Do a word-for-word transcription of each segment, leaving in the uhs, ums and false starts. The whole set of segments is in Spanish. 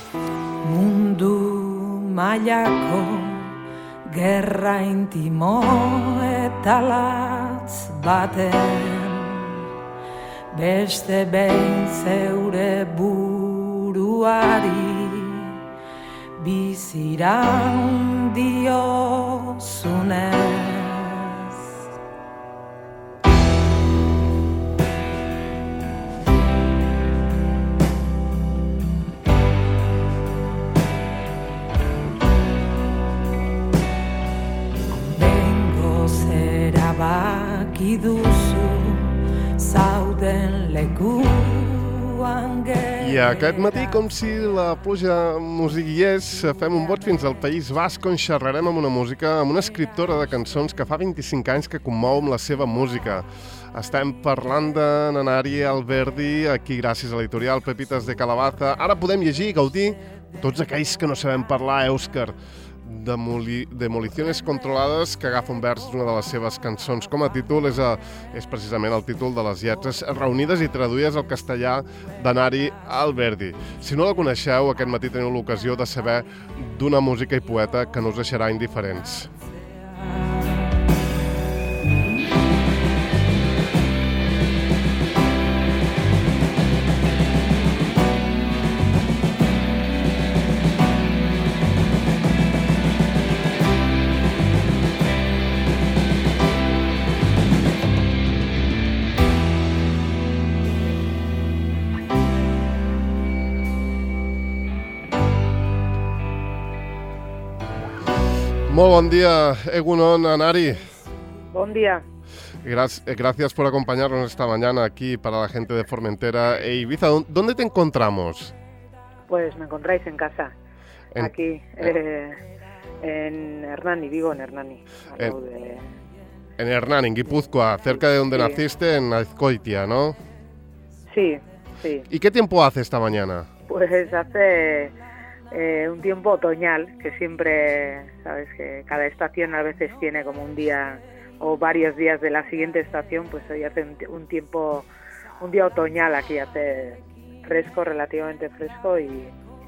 Mundu mailako gerra intimo eta latz baten beste behin zeure buruari biziran diozunez. Erabaki duzu zauden lekuan gero. I aquest matí, com si la pluja musigués, fem un vot fins al País Basc on xerrarem amb una música, amb una escriptora de cançons que fa vint-i-cinc anys que commou amb la seva música. Estem parlant de Nanari Alberdi, aquí gràcies a l'editorial Pepitas de Calabaza. Ara podem llegir i gaudir tots aquells que no sabem parlar èuscar. Demoli, Demoliciones controlades, que agafa un vers d'una de les seves cançons com a títol, és, a, és precisament el títol de les lletres reunides i traduïdes al castellà de Nari Alberdi. Si no la coneixeu, aquest matí teniu l'ocasió de saber d'una música i poeta que no us deixarà indiferents. Molt bon día, Egunon, Nanari. Buen día. Gracias por acompañarnos esta mañana aquí para la gente de Formentera e Ibiza. ¿Dónde te encontramos? Pues me encontráis en casa, en, aquí, eh, en Hernani, vivo en Hernani. En, de... en Hernani, en Guipúzcoa, cerca de donde sí. naciste, en Azcoitia, ¿no? Sí, sí. ¿Y qué tiempo hace esta mañana? Pues hace... Eh, un tiempo otoñal, que siempre, sabes que cada estación a veces tiene como un día o varios días de la siguiente estación, pues hoy hace un, un tiempo, un día otoñal aquí, hace fresco, relativamente fresco, y,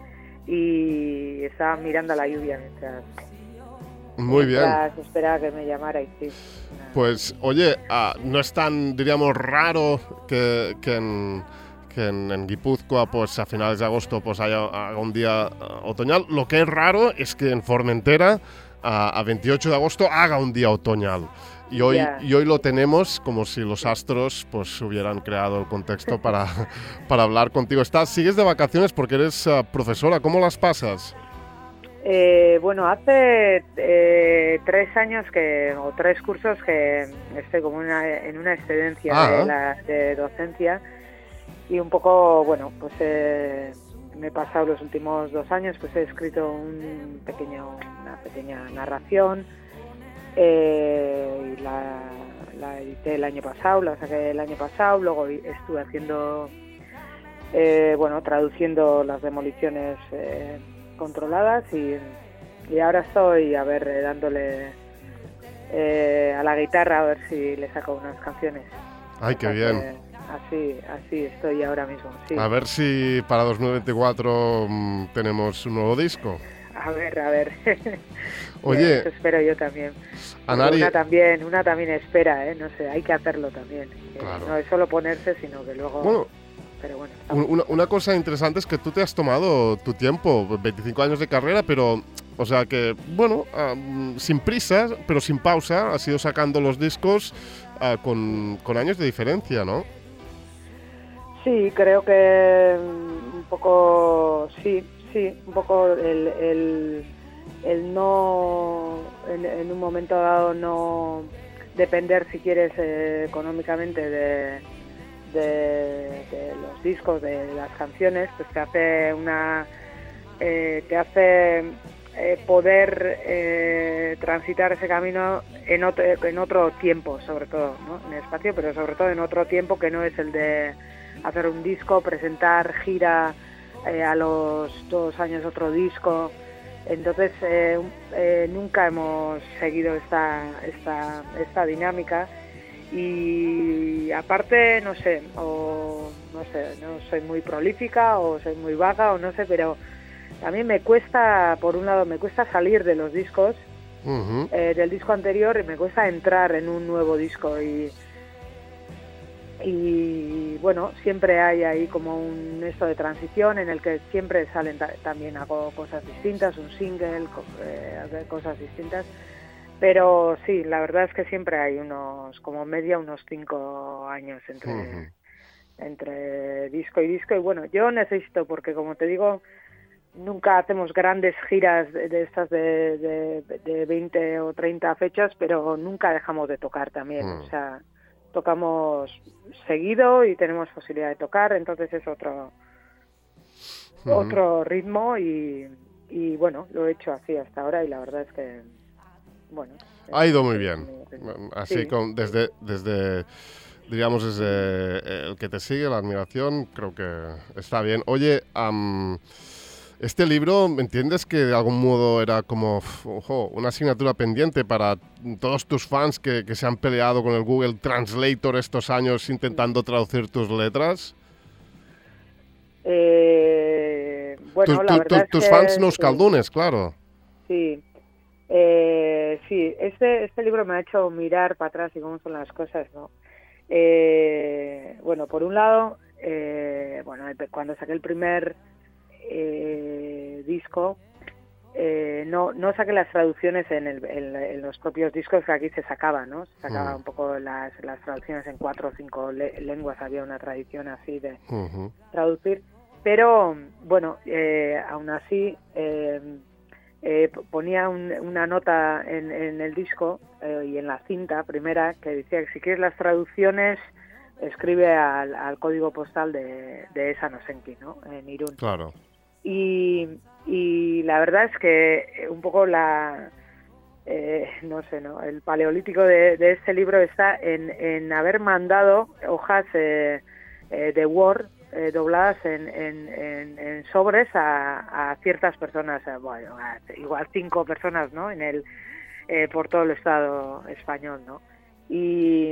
y estaba mirando a la lluvia mientras, Muy mientras bien. esperaba que me llamara y sí. Pues oye, uh, no es tan, diríamos, raro que, que en... que en, en Guipúzcoa pues a finales de agosto pues haya, haya un día uh, otoñal. Lo que es raro es que en Formentera uh, a veintiocho de agosto haga un día otoñal. Y hoy, yeah. y hoy lo tenemos como si los astros pues hubieran creado el contexto para, para hablar contigo. ¿Estás, sigues de vacaciones porque eres uh, profesora? ¿Cómo las pasas? Eh, bueno, hace eh, tres años que, o tres cursos que estoy como una, en una excedencia ah. de, la, de docencia. Y un poco, bueno, pues eh, me he pasado los últimos dos años, pues he escrito un pequeño, una pequeña narración, eh, y la, la edité el año pasado, la saqué el año pasado, luego estuve haciendo, eh, bueno, traduciendo las demoliciones eh, controladas y, y ahora estoy, a ver, eh, dándole eh, a la guitarra a ver si le saco unas canciones. ¡Ay, qué bien! Así, así estoy ahora mismo, sí. A ver si para dos mil veinticuatro mmm, tenemos un nuevo disco. A ver, a ver. Oye, eso espero yo también. Anari... Una también, una también espera, ¿eh? No sé, hay que hacerlo también. Claro. No es solo ponerse, sino que luego... Bueno, pero bueno, una, una cosa interesante es que tú te has tomado tu tiempo, veinticinco años de carrera, pero... O sea que, bueno, um, sin prisa, pero sin pausa, has ido sacando los discos uh, con, con años de diferencia, ¿no? Sí, creo que un poco, sí, sí, un poco el, el, el no, en, en un momento dado no depender, si quieres, eh, económicamente de, de, de los discos, de las canciones, pues te hace una, eh, te hace eh, poder eh, transitar ese camino en otro, en otro tiempo, sobre todo, ¿no? En espacio, pero sobre todo en otro tiempo que no es el de hacer un disco, presentar gira, eh, a los dos años otro disco. Entonces eh, eh, nunca hemos seguido esta, esta, esta dinámica y aparte, no sé, o no sé, no soy muy prolífica o soy muy vaga o no sé, pero a mí me cuesta, por un lado, me cuesta salir de los discos, Uh-huh. eh, del disco anterior, y me cuesta entrar en un nuevo disco. Y, y bueno, siempre hay ahí como un esto de transición en el que siempre salen, ta- también hago cosas distintas, un single, co- eh, cosas distintas. Pero sí, la verdad es que siempre hay unos, como media, unos cinco años entre, Uh-huh. entre disco y disco. Y bueno, yo necesito, porque como te digo, nunca hacemos grandes giras de, de estas de, de, de veinte o treinta fechas, pero nunca dejamos de tocar también. Mm. O sea, tocamos seguido y tenemos posibilidad de tocar, entonces es otro, Uh-huh. otro ritmo y, y bueno, lo he hecho así hasta ahora y la verdad es que, bueno... Ha ido muy es bien. mi ritmo. Así Sí. con, desde, desde, digamos, desde el que te sigue, la admiración, creo que está bien. Oye, am, este libro, ¿entiendes que de algún modo era como uf, ojo, una asignatura pendiente para todos tus fans que, que se han peleado con el Google Translator estos años intentando traducir tus letras? Eh, bueno, Tu- la tu- verdad tu- es tus que fans sí, neuskaldunes, claro. sí. Eh, sí, este, este libro me ha hecho mirar para atrás y cómo son las cosas, ¿no? Eh, bueno, por un lado, eh, bueno, cuando saqué el primer eh, disco, eh, no, no saqué las traducciones en, el, en, en los propios discos que aquí se sacaban, ¿no? Se sacaba Mm. un poco las, las traducciones en cuatro o cinco le- lenguas, había una tradición así de Uh-huh. traducir, pero bueno, eh, aún así eh, eh, ponía un- una nota en, en el disco eh, y en la cinta primera que decía que si quieres las traducciones escribe al, al código postal de, de Sanosenki, ¿no? En Irún. Claro. Y, y la verdad es que un poco la eh, no sé, ¿no? El paleolítico de, de este libro está en, en haber mandado hojas eh, eh, de Word eh, dobladas en, en, en, en sobres a, a ciertas personas, eh, bueno, a, igual cinco personas, ¿no? En el eh, por todo el Estado español, ¿no? Y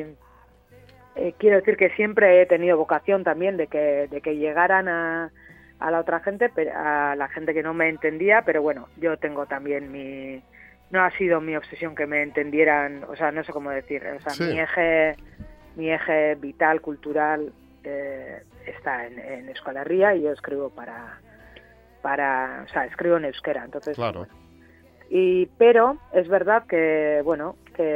eh, quiero decir que siempre he tenido vocación también de que de que llegaran a, a la otra gente, pero a la gente que no me entendía, pero bueno, yo tengo también mi no ha sido mi obsesión que me entendieran, o sea, no sé cómo decir, o sea, Sí. mi eje mi eje vital, cultural eh, está en, en Euskal Herria y yo escribo para, para, o sea, escribo en euskera, entonces, Claro. bueno. Y, pero es verdad que, bueno,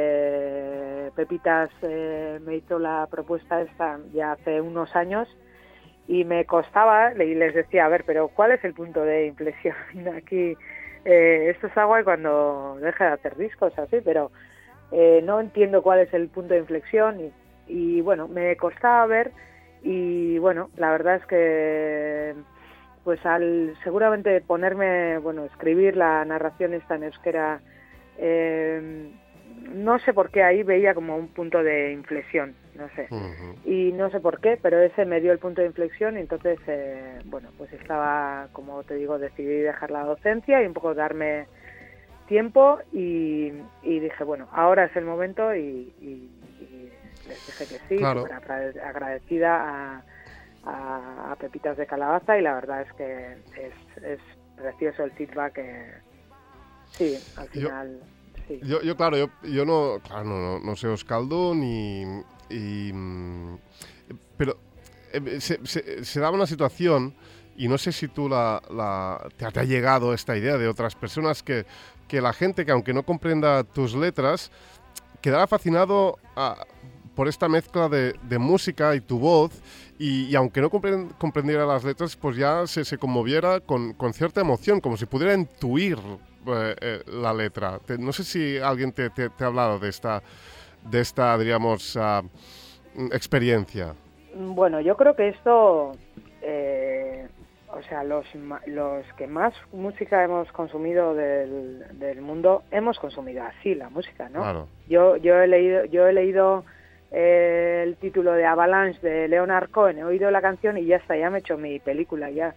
que Pepitas eh, me hizo la propuesta esta ya hace unos años y me costaba, y les decía, a ver, pero ¿cuál es el punto de inflexión aquí? Eh, esto es agua y cuando deje de hacer discos, así, pero eh, no entiendo cuál es el punto de inflexión y, y bueno, me costaba ver y bueno, la verdad es que pues al seguramente ponerme, bueno, escribir la narración esta en euskera, eh, no sé por qué ahí veía como un punto de inflexión, no sé, Uh-huh. y no sé por qué, pero ese me dio el punto de inflexión y entonces, eh, bueno, pues estaba, como te digo, decidí dejar la docencia y un poco darme tiempo y, y dije, bueno, ahora es el momento y, y, y les dije que sí, Claro. súper agra- agradecida a, a, a Pepitas de Calabaza y la verdad es que es, es precioso el feedback que sí, al Yo- final, sí. Yo, yo, claro, yo, yo no, claro, no, no, no sé euskaldun y, y, mm, pero eh, se, se, se daba una situación y no sé si tú la, la te, ha- te ha llegado esta idea de otras personas que, que la gente que aunque no comprenda tus letras quedara fascinado a- por esta mezcla de, de música y tu voz y, y aunque no compren- comprendiera las letras pues ya se, se conmoviera con, con cierta emoción, como si pudiera intuir eh, eh, la letra. Te- no sé si alguien te, te- te ha hablado de esta, de esta digamos, ah, experiencia. Bueno, yo creo que esto, eh, o sea, los, ma- los que más música hemos consumido del, del mundo, hemos consumido así la música, ¿no? Claro. Yo, yo he leído, yo he leído eh, el título de Avalanche de Leonard Cohen, he oído la canción y ya está, ya me he hecho mi película ya.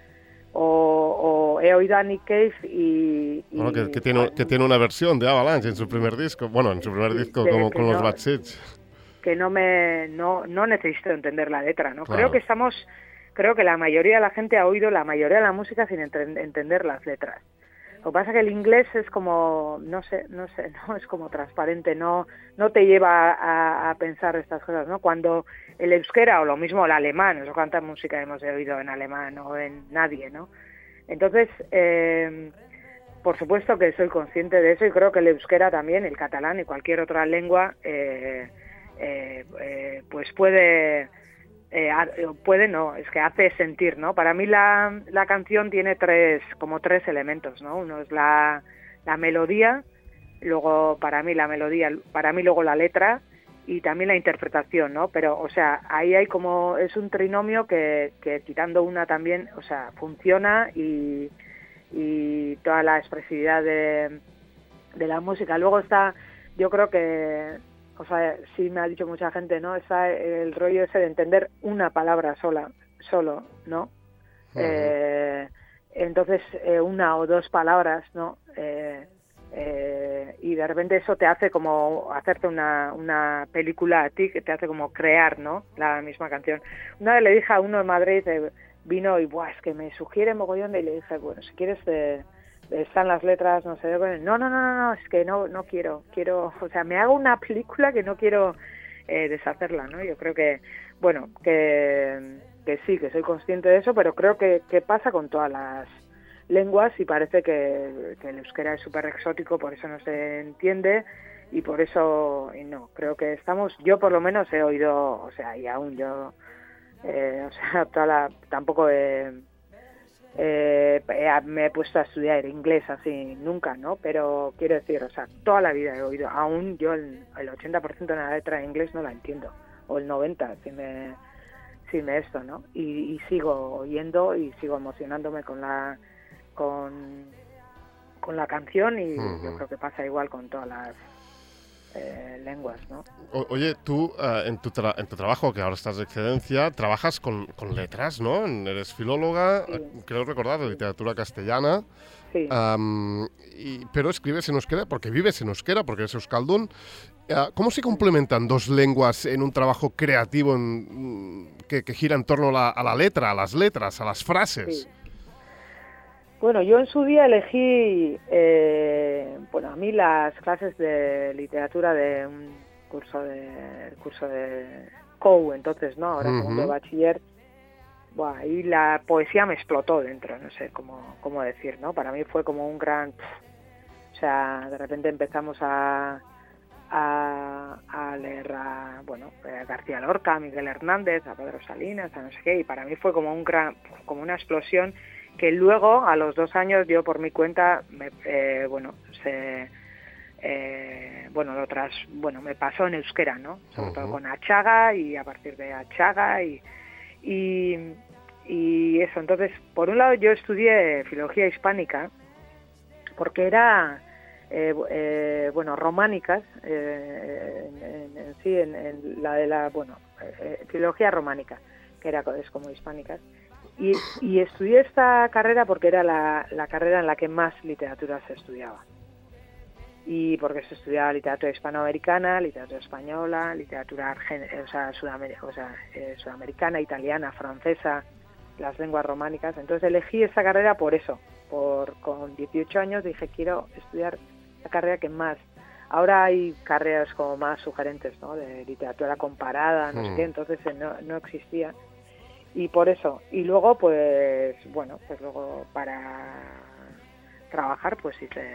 O, o he oído a Nick Cave y... y Bueno, que, que tiene, que tiene una versión de Avalanche en su primer disco. Bueno, en su primer Sí, disco de- como que con los no- Bad Seeds. que no me no, no necesito entender la letra, ¿no? Claro. Creo que estamos creo que la mayoría de la gente ha oído la mayoría de la música sin ent- entender las letras. Lo que pasa es que el inglés es como, no sé, no sé, no es como transparente, no no te lleva a, a pensar estas cosas, ¿no? Cuando el euskera o lo mismo el alemán, no sé cuánta música hemos oído en alemán o en nadie, ¿no? Entonces, eh, por supuesto que soy consciente de eso y creo que el euskera también, el catalán y cualquier otra lengua, eh, eh, eh, pues puede... Eh, puede no, es que hace sentir, ¿no? Para mí la, la canción tiene tres, como tres elementos, ¿no? Uno es la, la melodía, luego para mí la melodía, para mí luego la letra y también la interpretación, ¿no? Pero, o sea, ahí hay como, es un trinomio que, que quitando una también, o sea, funciona y, y toda la expresividad de, de la música. Luego está, yo creo que... O sea, sí me ha dicho mucha gente, ¿no? Está el rollo ese de entender una palabra sola, solo, ¿no? Uh-huh. Eh, entonces, eh, una o dos palabras, ¿no? Eh, eh, y de repente eso te hace como hacerte una, una película a ti, que te hace como crear, ¿no? La misma canción. Una vez le dije a uno en Madrid, eh, vino y, ¡buah! Es que me sugiere mogollón, de, y le dije, bueno, si quieres... Eh, están las letras, no sé, no, no, no, no, no, es que no, no quiero, quiero, o sea, me hago una película que no quiero eh, deshacerla, ¿no? Yo creo que, bueno, que, que sí, que soy consciente de eso, pero creo que, que pasa con todas las lenguas y parece que, que el euskera es súper exótico, por eso no se entiende y por eso, y no, creo que estamos, yo por lo menos he oído, o sea, y aún yo, eh, o sea, toda la, tampoco he... Eh, me he puesto a estudiar inglés así nunca, ¿no? Pero quiero decir, o sea, toda la vida he oído, aún yo el, el ochenta por ciento de la letra de inglés no la entiendo, o el noventa por ciento si me, si me esto, ¿no? Y, y sigo oyendo y sigo emocionándome con la con, con la canción y uh-huh. Yo creo que pasa igual con todas las Eh, lenguas, ¿no? O, oye, tú uh, en, tu tra- en tu trabajo, que ahora estás de excedencia, trabajas con, con letras, ¿no? Eres filóloga, sí. Creo recordar, de literatura castellana, sí. um, y, pero escribes en euskera porque vives en euskera, porque eres euskaldun. Uh, ¿Cómo se complementan dos lenguas en un trabajo creativo en, que, que gira en torno a la, a la letra, a las letras, a las frases? Sí. Bueno, yo en su día elegí, eh, bueno, a mí las clases de literatura de un curso de, el curso de C O U, entonces, ¿no? Ahora uh-huh. Segundo de bachiller, buah, y la poesía me explotó dentro, no sé cómo, cómo decir, ¿no? Para mí fue como un gran, o sea, de repente empezamos a, a, a leer a, bueno, a García Lorca, a Miguel Hernández, a Pedro Salinas, a no sé qué, y para mí fue como un gran, como una explosión que luego, a los dos años, yo por mi cuenta, me, eh, bueno, se, eh, bueno, lo tras, bueno, me pasó en euskera, ¿no? Sobre uh-huh. todo con Achaga y a partir de Achaga y, y, y eso. Entonces, por un lado, yo estudié filología hispánica porque era, eh, eh, bueno, románicas, eh, en, en, en sí, en, en la de la, bueno, eh, filología románica, que era es como hispánicas. Y, y estudié esta carrera porque era la, la carrera en la que más literatura se estudiaba. Y porque se estudiaba literatura hispanoamericana, literatura española, literatura argen, o sea, sudamer, o sea, eh, sudamericana, italiana, francesa, las lenguas románicas. Entonces elegí esta carrera por eso. Por, con dieciocho años dije, quiero estudiar la carrera que más... Ahora hay carreras como más sugerentes, ¿no? De literatura comparada, no mm. sé qué, entonces no, no existía. Y por eso, y luego pues, bueno, pues luego para trabajar pues hice,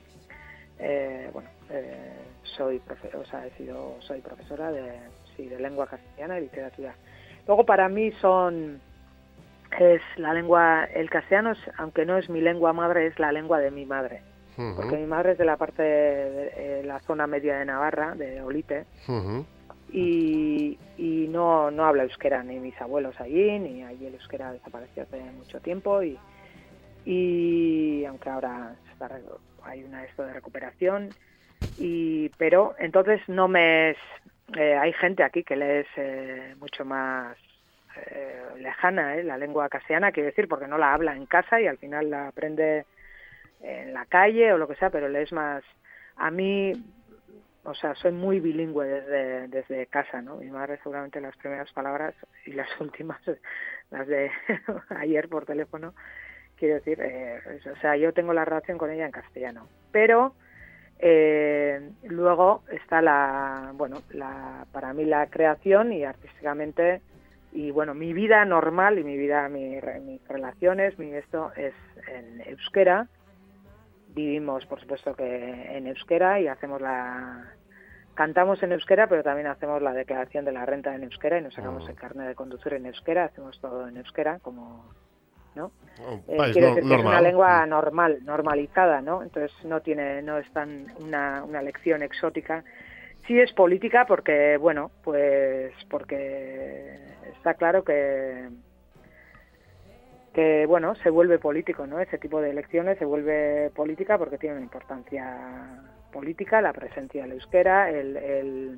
eh, bueno, eh, soy profe, o sea, he sido, soy profesora de, sí, de lengua castellana y literatura. Luego para mí son, es la lengua, el castellano, es, aunque no es mi lengua madre, es la lengua de mi madre. Uh-huh. Porque mi madre es de la parte de, de, de la zona media de Navarra, de Olite. Uh-huh. Y, y no, no habla euskera ni mis abuelos allí, ni allí el euskera desapareció hace mucho tiempo y, y aunque ahora está, hay una esto de recuperación, y pero entonces no me es, eh, hay gente aquí que le es eh, mucho más eh, lejana eh, la lengua castellana, quiero decir, porque no la habla en casa y al final la aprende en la calle o lo que sea, pero le es más, a mí... O sea, soy muy bilingüe desde, desde casa, ¿no? Mi madre seguramente las primeras palabras y las últimas las de ayer por teléfono, quiero decir, eh, o sea, yo tengo la relación con ella en castellano, pero eh, luego está la, bueno, la, para mí la creación y artísticamente, y bueno, mi vida normal y mi vida, mi, mis relaciones, mi esto es en euskera. Vivimos, por supuesto, que en euskera y hacemos la... Cantamos en euskera, pero también hacemos la declaración de la renta en euskera y nos sacamos oh. el carnet de conducir en euskera, hacemos todo en euskera, como... ¿no? Oh, eh, quiero decir que es una lengua normal, normalizada, ¿no? Entonces no tiene, no es tan una, una lección exótica. Sí es política porque, bueno, pues porque está claro que... que bueno, se vuelve político, ¿no? Ese tipo de elecciones se vuelve política porque tiene una importancia política, la presencia del euskera, el, el,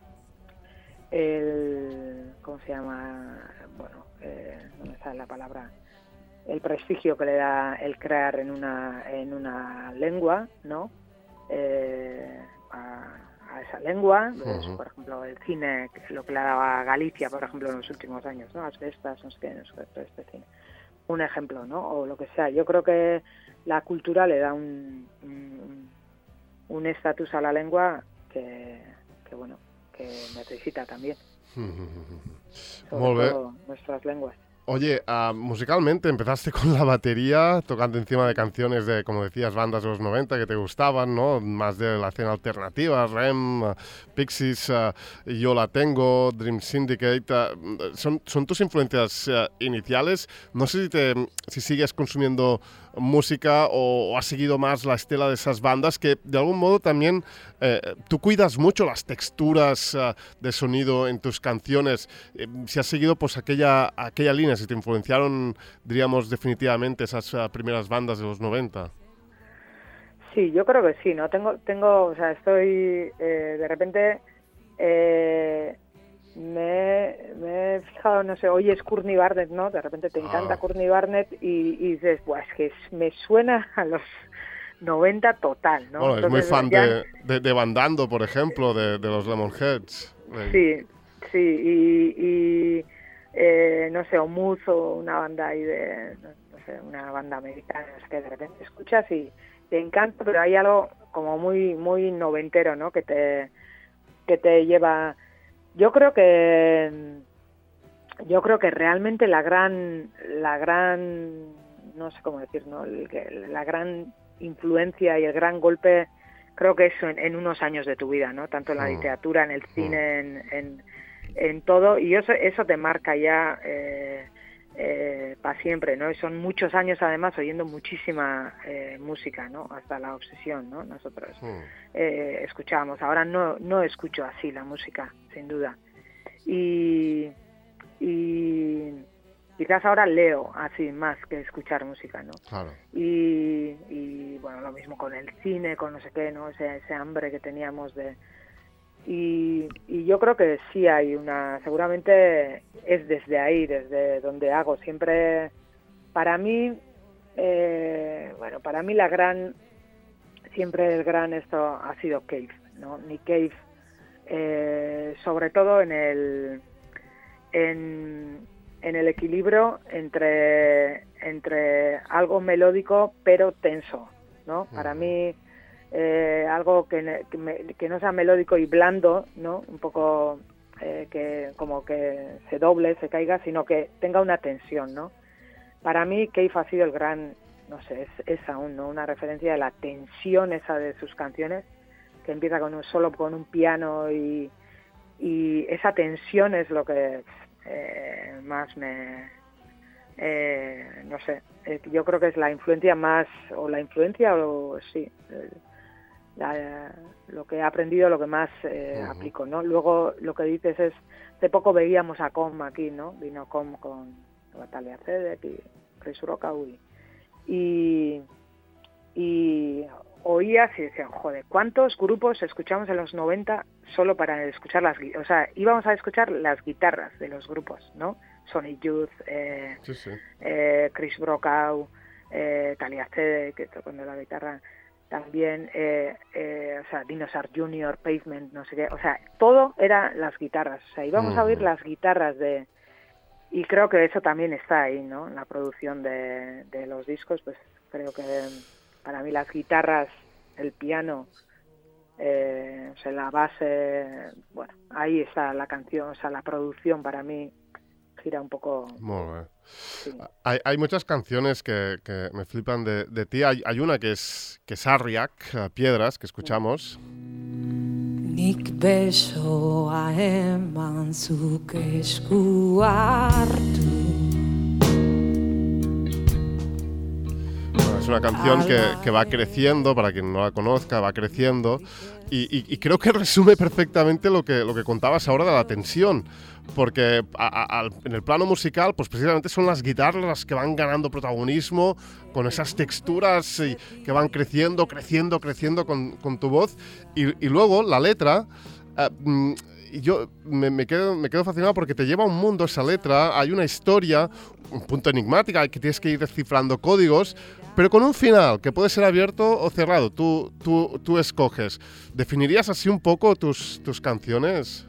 el ¿cómo se llama? Bueno, eh, no me sale la palabra, el prestigio que le da el crear en una en una lengua, ¿no? Eh, a, a esa lengua, pues, uh-huh. por ejemplo, el cine, lo que le ha dado a Galicia, por ejemplo, en los últimos años, ¿no? Las festas, no sé qué, no sé qué, todo este cine. Un ejemplo, ¿no? O lo que sea. Yo creo que la cultura le da un un estatus a la lengua que, que, bueno, que necesita también. Sobre todo nuestras lenguas. Oye, uh, musicalmente empezaste con la batería, tocando encima de canciones de, como decías, bandas de los noventa que te gustaban, ¿no? Más de la escena alternativa, R E M, uh, Pixies, uh, Yo la tengo, Dream Syndicate. Uh, son, son tus influencias uh, iniciales. No sé si, te, si sigues consumiendo música o, o has seguido más la estela de esas bandas que, de algún modo, también eh, tú cuidas mucho las texturas uh, de sonido en tus canciones. Eh, si has seguido pues aquella, aquella línea, si te influenciaron, diríamos, definitivamente esas uh, primeras bandas de los noventa. Sí, yo creo que sí, ¿no? Tengo, tengo, o sea, estoy, eh, de repente, eh, me, me he fijado, no sé, oyes Courtney Barnett, ¿no? De repente te encanta ah. Courtney Barnett y, y dices, pues es que me suena a los noventa total, ¿no? Bueno, Entonces, es muy fan ya... de, de, de Bandando, por ejemplo, de, de los Lemonheads. Sí, sí, y... y Eh, no sé, o Moose o una banda ahí de, no, no sé, una banda americana, es que de repente escuchas y te encanta, pero hay algo como muy muy noventero, ¿no? Que te que te lleva. Yo creo que yo creo que realmente la gran la gran no sé cómo decir, ¿no? La gran influencia y el gran golpe creo que es en, en unos años de tu vida, ¿no? Tanto en la literatura, en el cine, en, en en todo, y eso eso te marca ya eh, eh, para siempre, ¿no? Y son muchos años además oyendo muchísima eh, música, ¿no? Hasta la obsesión, ¿no? Nosotros eh, escuchábamos. Ahora no no escucho así la música, sin duda. Y, y quizás ahora leo así más que escuchar música, ¿no? Claro. Y, y bueno, lo mismo con el cine, con no sé qué, ¿no? Ese, ese hambre que teníamos de... Y, y yo creo que sí hay una, seguramente es desde ahí, desde donde hago siempre, para mí, eh, bueno, para mí la gran, siempre el gran esto ha sido Cave, ¿no? Nick Cave, eh, sobre todo en el, en, en el equilibrio entre, entre algo melódico pero tenso, ¿no? Para mí... Eh, algo que, que, me, que no sea melódico y blando, ¿no? Un poco eh, que como que se doble, se caiga, sino que tenga una tensión, ¿no? Para mí Cave ha sido el gran, no sé, es, es aún, ¿no? Una referencia de la tensión esa de sus canciones, que empieza con un solo con un piano y, y esa tensión es lo que eh, más me... Eh, no sé, eh, yo creo que es la influencia más, o la influencia, o sí... Eh, La, lo que he aprendido, lo que más eh, uh-huh. aplico, ¿no? Luego lo que dices es, hace poco veíamos a Com aquí, ¿no? Vino Com con Talia Cedek y Chris Rockau y, y oías y decían, joder, ¿cuántos grupos escuchamos en los noventa solo para escuchar las, o sea, íbamos a escuchar las guitarras de los grupos, ¿no? Sonic Youth, eh, sí, sí. Eh, Chris Rockau, eh, Talia Cedek, que tocando la guitarra también, eh, eh, o sea, Dinosaur Junior, Pavement, no sé qué, o sea, todo era las guitarras, o sea, íbamos uh-huh. a oír las guitarras de y creo que eso también está ahí, ¿no? En la producción de, de los discos, pues creo que para mí las guitarras, el piano, eh, o sea, la base, bueno, ahí está la canción, o sea, la producción para mí gira un poco. Molt bé. Sí. Hay, hay muchas canciones que, que me flipan de, de ti. Hay, hay una que es, que es Arriac, uh, Piedras, que escuchamos. Nik besoa eman zuk esku hartu. Bueno, es una canción que, que va creciendo, para quien no la conozca, va creciendo. Y, y, y creo que resume perfectamente lo que, lo que contabas ahora de la tensión. Porque a, a, en el plano musical, pues precisamente son las guitarras las que van ganando protagonismo, con esas texturas y, que van creciendo, creciendo, creciendo con, con tu voz. Y, y luego la letra, eh, yo me, me, quedo, me quedo fascinado porque te lleva a un mundo esa letra, hay una historia, un punto enigmática, que tienes que ir descifrando códigos, pero con un final que puede ser abierto o cerrado, tú, tú, tú escoges. ¿Definirías así un poco tus, tus canciones?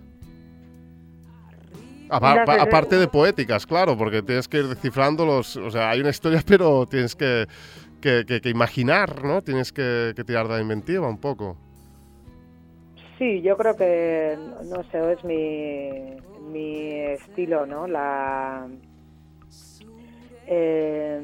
Apar, aparte de poéticas, claro, porque tienes que ir descifrando los... O sea, hay una historia, pero tienes que, que, que, que imaginar, ¿no? Tienes que, que tirar de la inventiva un poco. Sí, yo creo que, no sé, es mi, mi estilo, ¿no? La... Eh,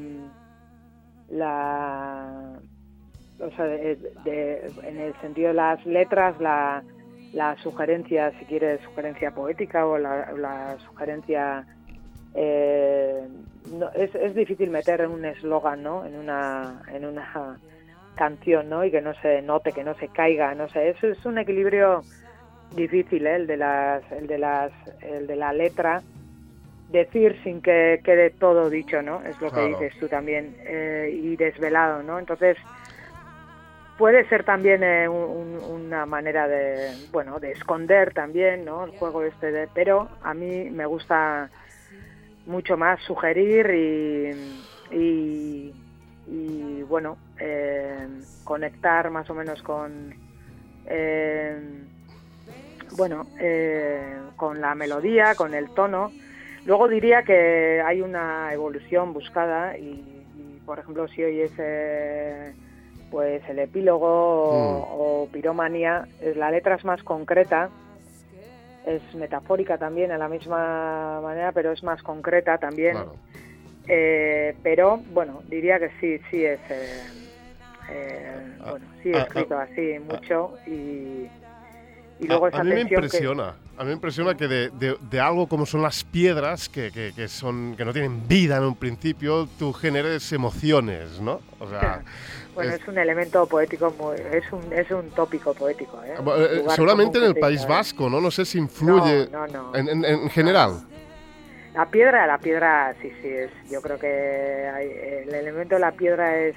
la... O sea, de, de, en el sentido de las letras, la... la sugerencia, si quieres, sugerencia poética o la, la sugerencia... Eh, no, es, es difícil meter en un eslogan, ¿no? En una, en una canción, ¿no? Y que no se note, que no se caiga, no sé. Eso es un equilibrio difícil, ¿eh? El de las, el de las, el de la letra. Decir sin que quede todo dicho, ¿no? Es lo Claro. que dices tú también. Eh, y desvelado, ¿no? Entonces... puede ser también eh, un, una manera de, bueno, de esconder también, ¿no? El juego este de, pero a mí me gusta mucho más sugerir y, y, y bueno, eh, conectar más o menos con, eh, bueno, eh, con la melodía, con el tono. Luego diría que hay una evolución buscada y, y por ejemplo, si oyes eh, pues el epílogo o, Mm. o Piromanía, la letra es más concreta, es metafórica también a la misma manera, pero es más concreta también. Claro. Eh, pero bueno, diría que sí, sí es, eh, eh, Ah, bueno, sí he ah, escrito ah, así mucho y, y luego a, esa a mí me tensión impresiona, a mí me impresiona que de, de, de algo como son las piedras, que, que, que, son, que no tienen vida en un principio, tú generes emociones, ¿no? O sea, bueno, es- es un elemento poético, muy, es un es un tópico poético, ¿eh? Bueno, eh, Lugar seguramente en común el que País se dice, Vasco, ¿no? No sé si influye No, no, no. En, en, en general. La piedra, la piedra, sí, sí, es. Yo creo que hay, el elemento de la piedra es,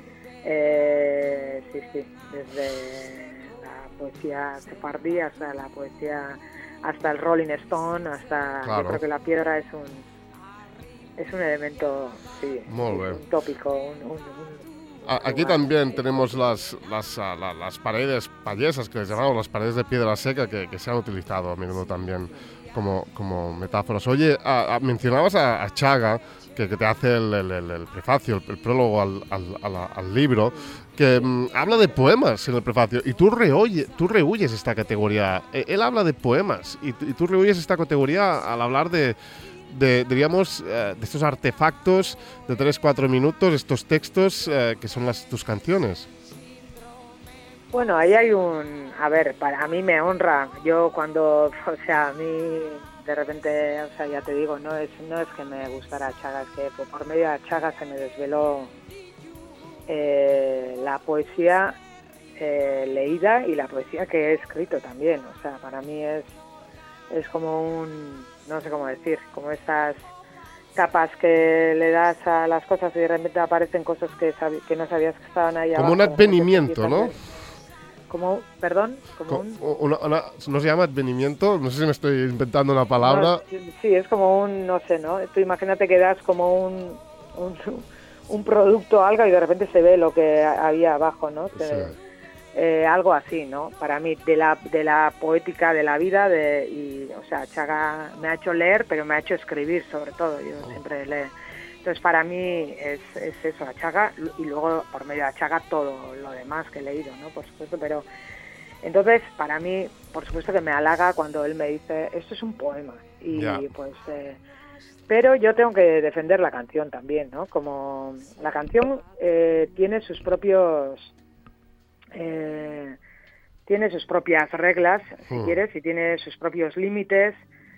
eh, sí, sí, desde la poesía sefardí hasta la poesía, hasta el Rolling Stone, hasta, Claro. yo creo que la piedra es un, es un elemento, sí, Molt sí, bé. un tópico, un, un, un A- Aquí lugar, también sí. tenemos las, las, ah, la- las paredes payesas, que les llamamos las paredes de piedra seca, que, que se han utilizado a menudo también como, como metáforas. Oye, a- a- mencionabas a, a Chaga, que, que te hace el, el- el- el prefacio, el, el prólogo al, al- a la- al libro, que mm, habla de poemas en el prefacio, y tú, reoye, tú rehuyes esta categoría. Eh, Él habla de poemas, y, tú- y tú rehuyes esta categoría al hablar de, de, diríamos, eh, de estos artefactos de tres cuatro minutos, estos textos eh, que son las, tus canciones. Bueno, ahí hay un... A ver, para a mí me honra. Yo cuando... O sea, a mí de repente, o sea, ya te digo, no es no es que me gustara Chaga, es que por medio de Chaga se me desveló eh, la poesía eh, leída y la poesía que he escrito también. O sea, para mí es, es como un... No sé cómo decir, como estas capas que le das a las cosas y de repente aparecen cosas que, sabi- que no sabías que estaban ahí Como abajo. un advenimiento, ¿no? Como, perdón, como Co- un... una- una- ¿No se llama advenimiento? No sé si me estoy inventando una palabra. No, sí, sí, es como un, no sé, ¿no? Tú imagínate que das como un, un, un producto, algo, y de repente se ve lo que había abajo, ¿no? Se- Sí. eh, algo así, ¿no? Para mí, de la, de la poética de la vida, de, y, o sea, Chaga me ha hecho leer, pero me ha hecho escribir sobre todo, yo siempre leo. Entonces, para mí es, es eso, Chaga, y luego por medio de Chaga todo lo demás que he leído, ¿no? Por supuesto, pero entonces, para mí, por supuesto que me halaga cuando él me dice, esto es un poema, y yeah. pues... Eh, pero yo tengo que defender la canción también, ¿no? Como la canción eh, tiene sus propios... Eh, tiene sus propias reglas, si mm. quieres, y tiene sus propios límites,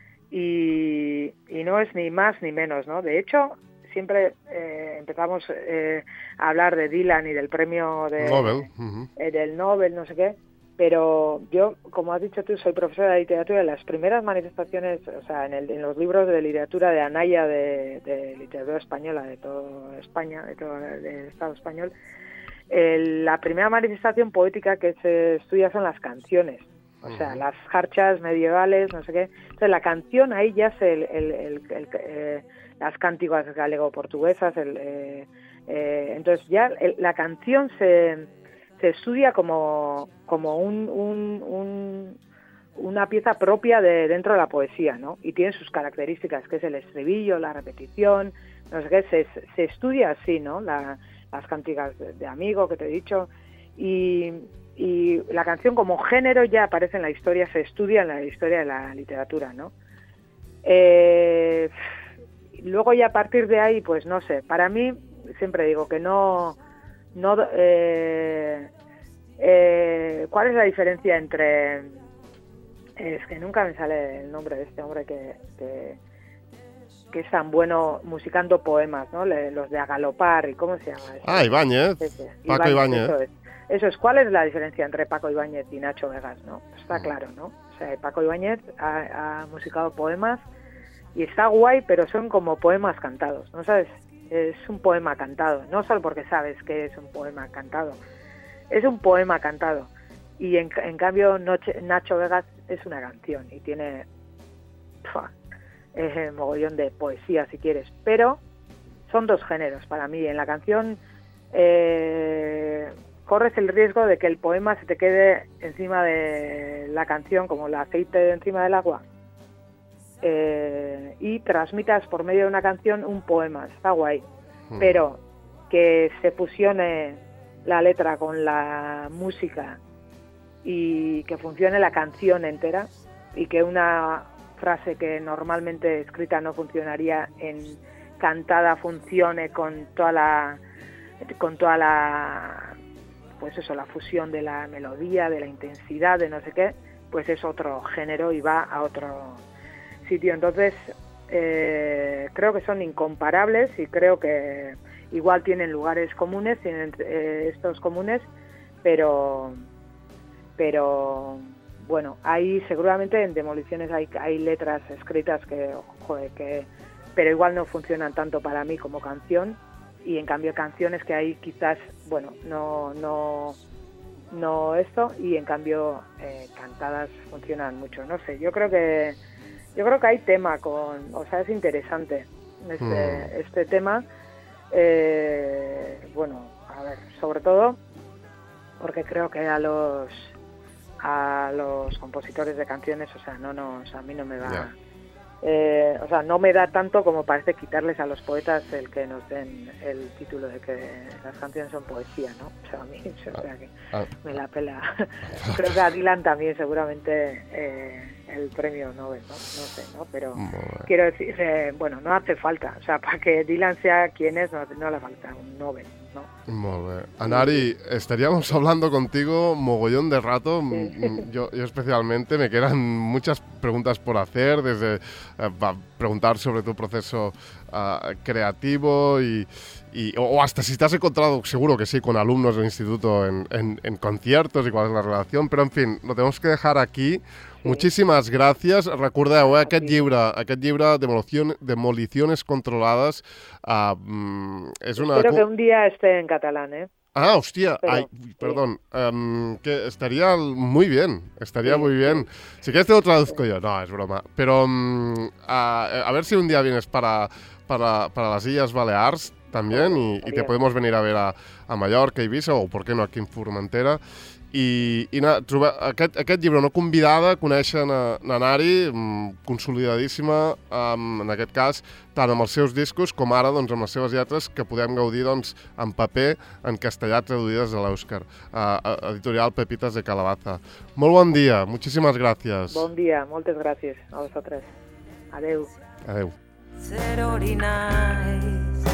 y, y no es ni más ni menos, ¿no? De hecho, siempre eh, empezamos eh, a hablar de Dylan y del premio de, Nobel. Uh-huh. eh, del Nobel, no sé qué, pero yo, como has dicho tú, soy profesora de literatura, y las primeras manifestaciones, o sea, en, el, en los libros de literatura de Anaya, de, de literatura española, de toda España, de todo el Estado español, eh, la primera manifestación poética que se estudia son las canciones, o uh-huh. sea, las jarchas medievales, no sé qué. Entonces, la canción ahí ya es el, el, el, el, eh, las cánticas galego-portuguesas, el, eh, eh, entonces ya el, la canción se... se estudia como, como un, un, un, una pieza propia de dentro de la poesía, ¿no? Y tiene sus características, que es el estribillo, la repetición, no sé qué, se, se estudia así, ¿no? La, las cánticas de, de amigo que te he dicho, y, y la canción como género ya aparece en la historia, se estudia en la historia de la literatura, ¿no? Eh, luego ya a partir de ahí, pues no sé, para mí, siempre digo que no... No, eh, eh, ¿cuál es la diferencia entre... Es que nunca me sale el nombre de este hombre que, que, que es tan bueno musicando poemas, ¿no? Le, los de Agalopar, ¿y cómo se llama eso? Ah, Ibáñez, este, Paco Ibáñez. Eso es. Eso es. ¿Cuál es la diferencia entre Paco Ibáñez y Nacho Vegas, no? Está mm. claro, ¿no? O sea, Paco Ibáñez ha, ha musicado poemas y está guay, pero son como poemas cantados, ¿no sabes? Es un poema cantado, no solo porque sabes que es un poema cantado, es un poema cantado. Y en, en cambio Noche, Nacho Vegas es una canción y tiene pua, eh, mogollón de poesía si quieres, pero son dos géneros para mí. En la canción eh, corres el riesgo de que el poema se te quede encima de la canción como el aceite encima del agua. Eh, y transmitas por medio de una canción un poema, está guay, mm. pero que se fusione la letra con la música y que funcione la canción entera, y que una frase que normalmente escrita no funcionaría en cantada funcione con toda la con toda la pues eso, la fusión de la melodía, de la intensidad, de no sé qué, pues es otro género y va a otro sitio. Entonces eh, creo que son incomparables, y creo que igual tienen lugares comunes, tienen eh, estos comunes, pero pero bueno, hay seguramente en Demoliciones hay, hay letras escritas que, joder, que pero igual no funcionan tanto para mí como canción, y en cambio canciones que hay quizás, bueno, no no no esto, y en cambio eh, cantadas funcionan mucho, no sé, yo creo que Yo creo que hay tema con... O sea, es interesante este, mm. este tema. Eh, bueno, a ver, sobre todo porque creo que a los a los compositores de canciones, o sea, no nos, a mí no me va... Yeah. Eh, o sea, no me da tanto como parece quitarles a los poetas el que nos den el título de que las canciones son poesía, ¿no? O sea, a mí, o sea, que ah. me la pela. Creo que a Dylan también seguramente eh, el premio Nobel, ¿no? No sé, ¿no? Pero bueno. Quiero decir, eh, bueno, no hace falta. O sea, para que Dylan sea quien es, no, no le falta un Nobel, ¿no? Muy bien. Anari, estaríamos hablando contigo mogollón de rato. Sí. Yo, yo especialmente, me quedan muchas preguntas por hacer, desde uh, preguntar sobre tu proceso uh, creativo y, y o hasta si te has encontrado, seguro que sí, con alumnos del instituto en, en, en conciertos y cuál es la relación, però en fin, lo tenemos que dejar aquí. Sí. Muchísimas gràcies. Recordeu, eh, aquest llibre, aquest llibre Demolición, Demoliciones Controlades, uh, és una... Espero que un día esté en catalán, ¿eh? Ah, hostia, pero, ay, perdón, sí. um, que estaría muy bien, estaría sí, muy bien. Sí. Si quieres te lo traduzco sí. yo, no, es broma. Pero um, a, a ver si un día vienes para, para, para las Illes Balears. también, y, y te podemos venir a ver a, a Mallorca, Eivissa, o por qué no aquí en Formentera. I, i na, trobar, aquest, aquest llibre, Una convidada, conèixer na, na Nari, consolidadíssima, um, en aquest cas, tant amb els seus discos com ara doncs, amb les seves lletres, que podem gaudir doncs, en paper, en castellà, traduïdes a l'Èuscar. Uh, editorial Pepitas de Calabaza. Molt bon dia, muchísimas gracias. Bon dia, moltes gràcies a vosaltres. Adeu. Adeu. Zer hori naiz